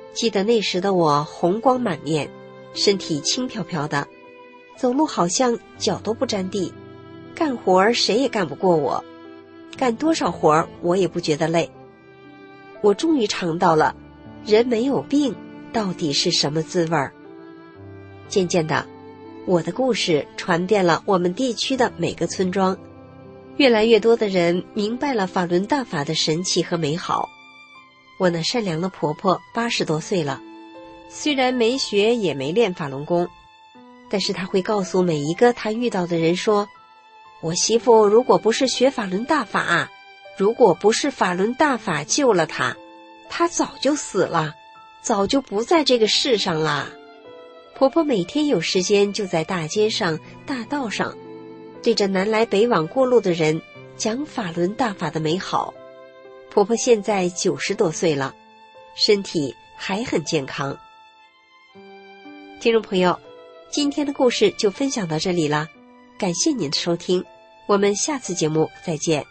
记得那时的我红光满面，身体轻飘飘的，走路好像脚都不沾地，干活儿谁也干不过我，干多少活儿我也不觉得累。我终于尝到了人没有病到底是什么滋味儿。渐渐的，我的故事传遍了我们地区的每个村庄，越来越多的人明白了法轮大法的神奇和美好。我那善良的婆婆八十多岁了，虽然没学也没练法轮功，但是她会告诉每一个她遇到的人说，我媳妇如果不是学法轮大法，如果不是法轮大法救了她，她早就死了，早就不在这个世上啦。婆婆每天有时间就在大街上大道上对着南来北往过路的人讲法轮大法的美好。婆婆现在九十多岁了，身体还很健康。听众朋友，今天的故事就分享到这里了，感谢您的收听，我们下次节目再见。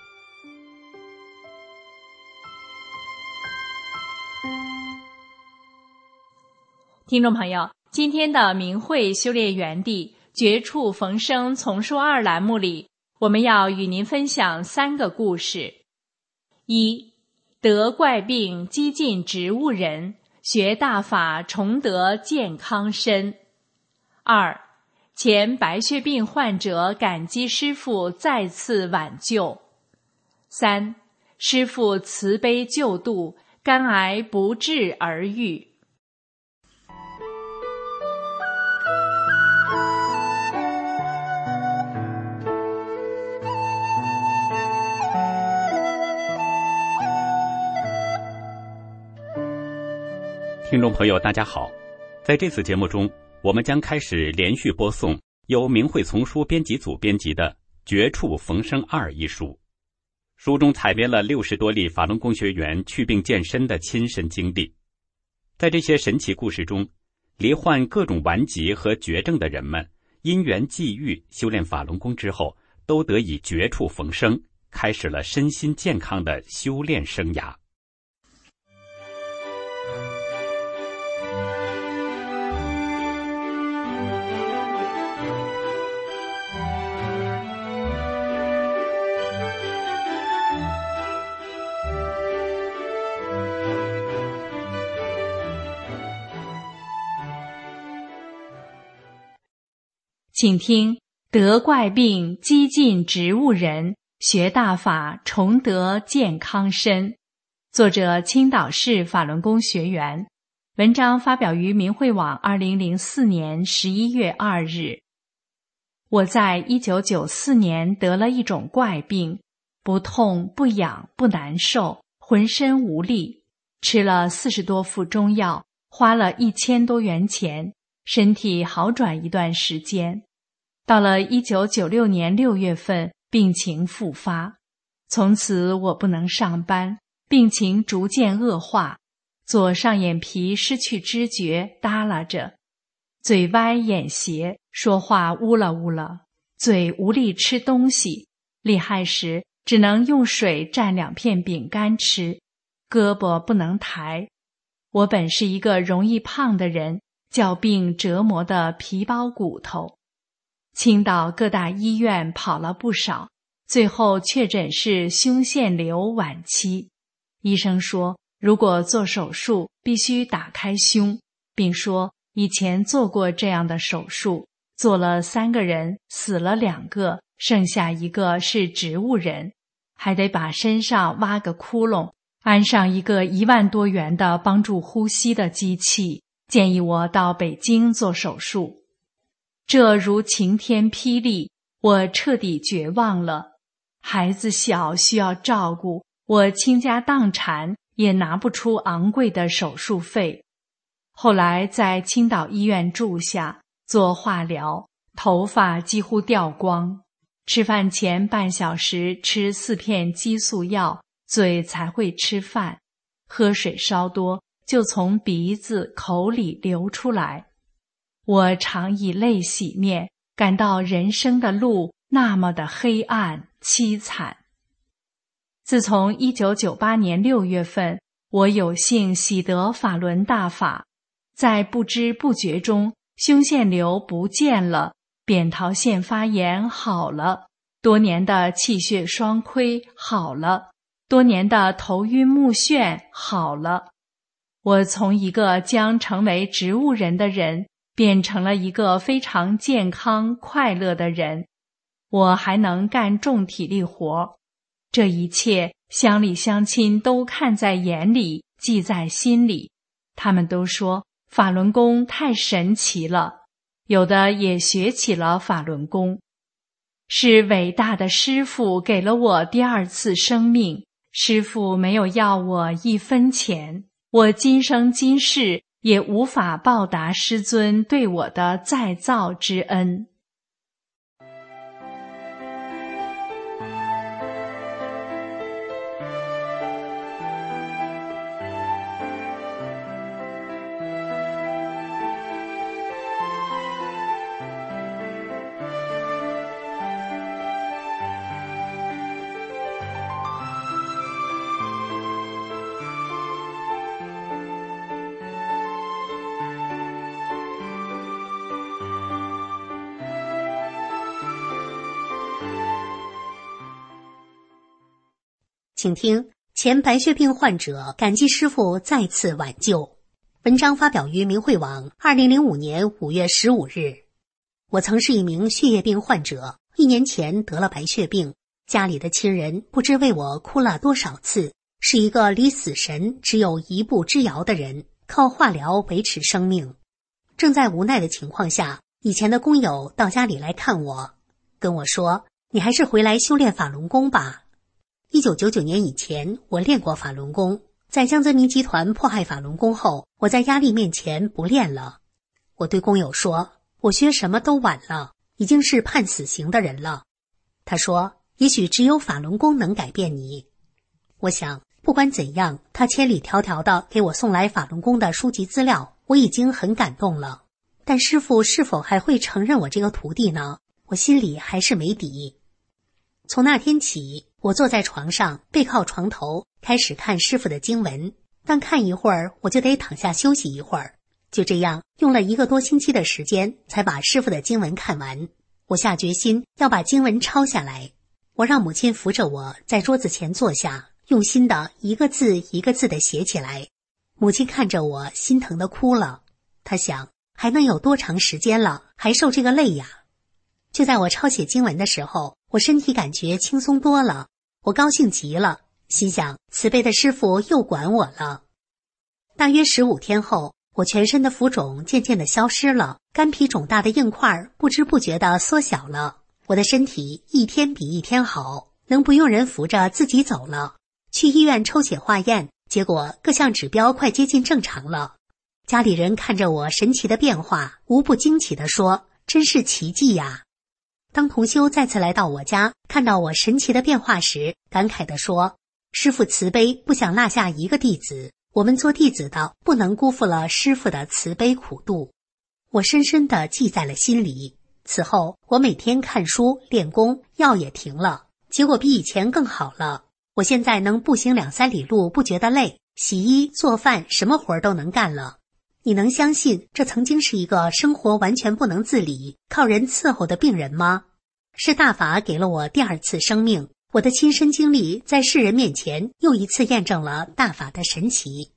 听众朋友，今天的明慧修炼园地绝处逢生丛书二栏目里，我们要与您分享三个故事。一、得怪病激进植物人，学大法重得健康身。二、前白血病患者感激师父再次挽救。三、师父慈悲救度，肝癌不治而愈。 听众朋友大家好，在这次节目中，我们将开始连续播送由明慧丛书编辑组编辑的《绝处逢生二》一书。书中采编了六十多例法轮功学员祛病健身的亲身经历。在这些神奇故事中，罹患各种顽疾和绝症的人们因缘际遇修炼法轮功之后，都得以绝处逢生，开始了身心健康的修炼生涯。 请听得怪病激进植物人，学大法重得健康身。作者青岛市法轮功学员。文章发表于明慧网二零零四年十一月二日。我在一九九四年得了一种怪病，不痛不痒不难受，浑身无力，吃了四十多副中药，花了一千多元钱，身体好转一段时间。到了一九九六年六月份，病情复发，从此我不能上班，病情逐渐恶化，左上眼皮失去知觉，耷拉着，嘴歪眼斜，说话呜了呜了，嘴无力吃东西，厉害时只能用水蘸两片饼干吃，胳膊不能抬。我本是一个容易胖的人，叫病折磨的皮包骨头。青岛各大医院跑了不少，最后确诊是胸腺瘤晚期。医生说，如果做手术必须打开胸，并说以前做过这样的手术，做了三个人，死了两个，剩下一个是植物人，还得把身上挖个窟窿，安上一个一万多元的帮助呼吸的机器，建议我到北京做手术。这如晴天霹雳，我彻底绝望了。孩子小需要照顾，我倾家荡产也拿不出昂贵的手术费。后来在青岛医院住下，做化疗，头发几乎掉光，吃饭前半小时吃四片激素药，嘴才会吃饭，喝水稍多就从鼻子口里流出来。我常以泪洗面，感到人生的路那么的黑暗凄惨。自从一九九八年六月份我有幸喜得法轮大法，在不知不觉中，胸腺瘤不见了，扁桃腺发炎好了，多年的气血双亏好了，多年的头晕目眩好了。我从一个将成为植物人的人，变成了一个非常健康快乐的人。我还能干重体力活，这一切乡里乡亲都看在眼里，记在心里。他们都说法轮功太神奇了，有的也学起了法轮功。是伟大的师父给了我第二次生命，师父没有要我一分钱，我今生今世也无法报答师尊对我的再造之恩。 请听前白血病患者感激师父再次挽救。文章发表于明慧网，二零零五年五月十五日。我曾是一名血液病患者，一年前得了白血病，家里的亲人不知为我哭了多少次，是一个离死神只有一步之遥的人，靠化疗维持生命。正在无奈的情况下，以前的工友到家里来看我，跟我说：“你还是回来修炼法轮功吧。”一九九九年以前，我练过法轮功，在江泽民集团迫害法轮功后，我在压力面前不练了。我对工友说：“我学什么都晚了，已经是判死刑的人了。”他说：“也许只有法轮功能改变你。”我想，不管怎样，他千里迢迢地给我送来法轮功的书籍资料，我已经很感动了。但师父是否还会承认我这个徒弟呢？我心里还是没底。从那天起，我坐在床上，背靠床头，开始看师父的经文。但看一会儿，我就得躺下休息一会儿。就这样，用了一个多星期的时间，才把师父的经文看完。我下决心要把经文抄下来。我让母亲扶着我在桌子前坐下，用心的一个字一个字的写起来。母亲看着我，心疼的哭了。她想，还能有多长时间了，还受这个累呀？就在我抄写经文的时候，我身体感觉轻松多了，我高兴极了，心想慈悲的师父又管我了。大约十五天后，我全身的浮肿渐渐的消失了，干皮肿大的硬块不知不觉的缩小了，我的身体一天比一天好，能不用人扶着自己走了。去医院抽血化验，结果各项指标快接近正常了。家里人看着我神奇的变化，无不惊奇地说：“真是奇迹呀！”当同修再次来到我家，看到我神奇的变化时，感慨地说：“师父慈悲，不想落下一个弟子，我们做弟子的不能辜负了师父的慈悲苦度。”我深深地记在了心里。此后，我每天看书练功，药也停了，结果比以前更好了。我现在能步行两三里路不觉得累，洗衣做饭什么活都能干了。你能相信这曾经是一个生活完全不能自理，靠人伺候的病人吗？是大法给了我第二次生命，我的亲身经历在世人面前又一次验证了大法的神奇。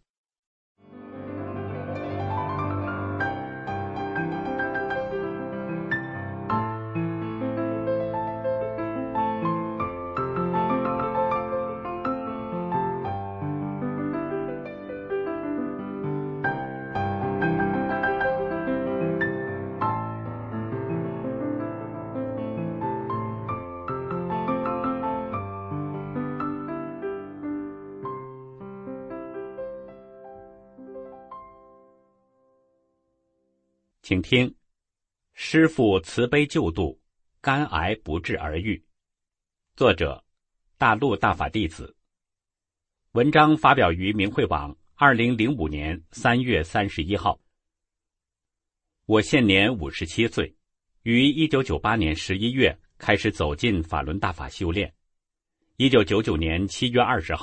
请听，师父慈悲救度，肝癌不治而愈。作者：大陆大法弟子。文章发表于明慧网，二零零五年三月三十一号。我现年五十七岁，于一九九八年十一月开始走进法轮大法修炼。一九九九年七月二十号，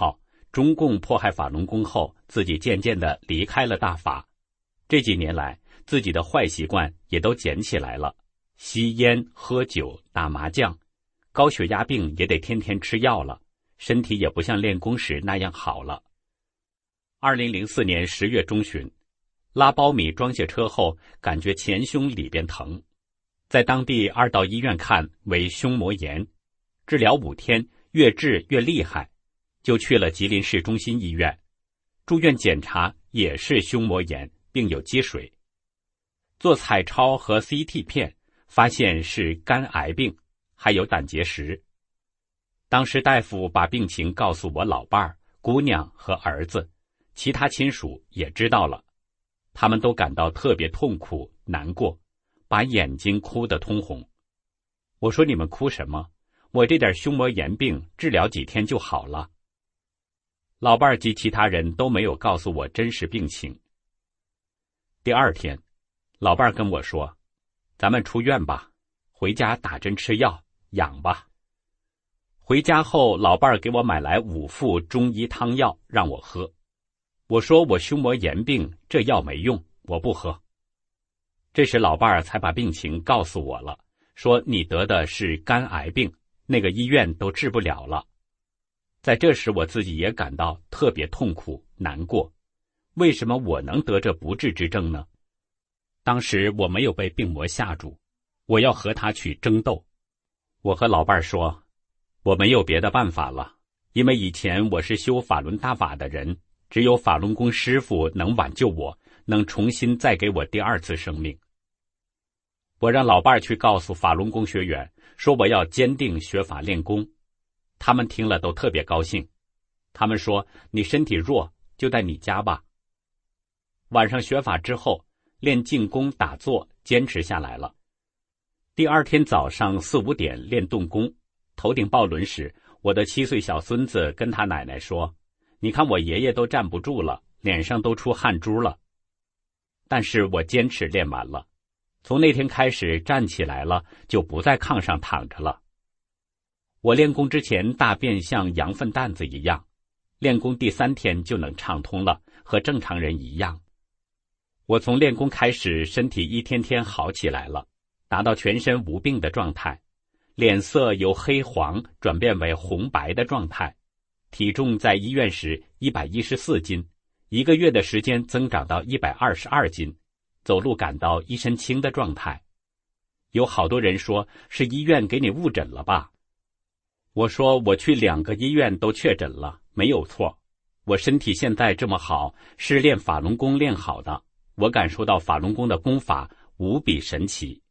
中共迫害法轮功后，自己渐渐地离开了大法。这几年来，自己的坏习惯也都捡起来了，吸烟、喝酒、打麻将，高血压病也得天天吃药了，身体也不像练功时那样好了。二零零四年十月中旬，拉苞米装卸车后，感觉前胸里边疼，在当地二道医院看为胸膜炎，治疗五天，越治越厉害，就去了吉林市中心医院，住院检查也是胸膜炎，并有积水。做彩超和 C T 片，发现是肝癌病，还有胆结石。当时大夫把病情告诉我老伴儿、姑娘和儿子，其他亲属也知道了，他们都感到特别痛苦、难过，把眼睛哭得通红。我说你们哭什么？我这点胸膜炎病治疗几天就好了。老伴儿及其他人都没有告诉我真实病情。第二天，老伴儿跟我说，咱们出院吧，回家打针吃药养吧。回家后，老伴儿给我买来五副中医汤药让我喝。我说我胸膜炎病，这药没用，我不喝。这时老伴儿才把病情告诉我了，说你得的是肝癌病，那个医院都治不了了。在这时我自己也感到特别痛苦难过，为什么我能得这不治之症呢？当时我没有被病魔吓住，我要和他去争斗。我和老伴儿说，我没有别的办法了，因为以前我是修法轮大法的人，只有法轮功师父能挽救我，能重新再给我第二次生命。我让老伴儿去告诉法轮功学员，说我要坚定学法练功。他们听了都特别高兴，他们说你身体弱，就在你家吧。晚上学法之后，练静功打坐坚持下来了。第二天早上四五点练动功，头顶抱轮时，我的七岁小孙子跟他奶奶说，你看我爷爷都站不住了，脸上都出汗珠了。但是我坚持练完了，从那天开始站起来了，就不在炕上躺着了。我练功之前大便像羊粪蛋子一样，练功第三天就能畅通了，和正常人一样。我从练功开始，身体一天天好起来了，达到全身无病的状态，脸色由黑黄转变为红白的状态，体重在医院时一百一十四斤，一个月的时间增长到一百二十二斤，走路感到一身轻的状态。有好多人说是医院给你误诊了吧？我说我去两个医院都确诊了，没有错。我身体现在这么好，是练法轮功练好的，我感受到法轮功的功法无比神奇。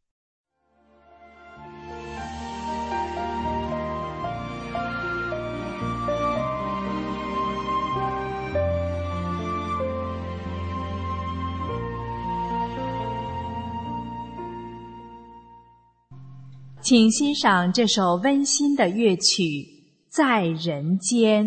请欣赏这首温馨的乐曲《在人间》。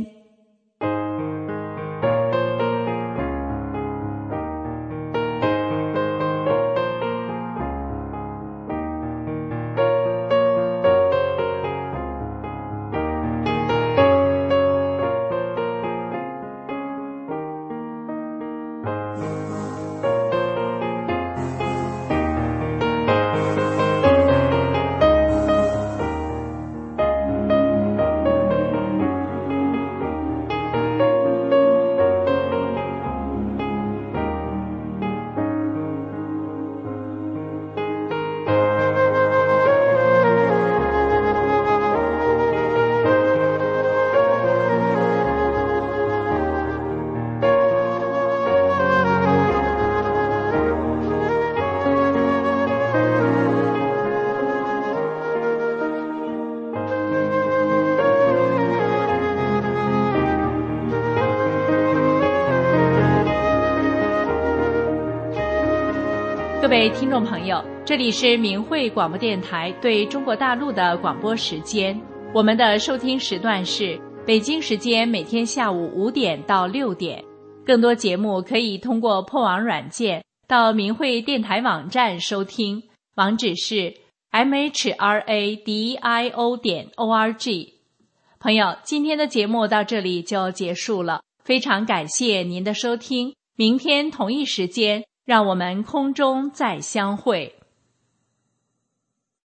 各位听众朋友，这里是明慧广播电台对中国大陆的广播时间，我们的收听时段是北京时间每天下午五点到六点。更多节目可以通过破网软件到明慧电台网站收听，网址是 m h r a d i o 点 o r g。 朋友，今天的节目到这里就结束了，非常感谢您的收听。明天同一时间，让我们空中再相会。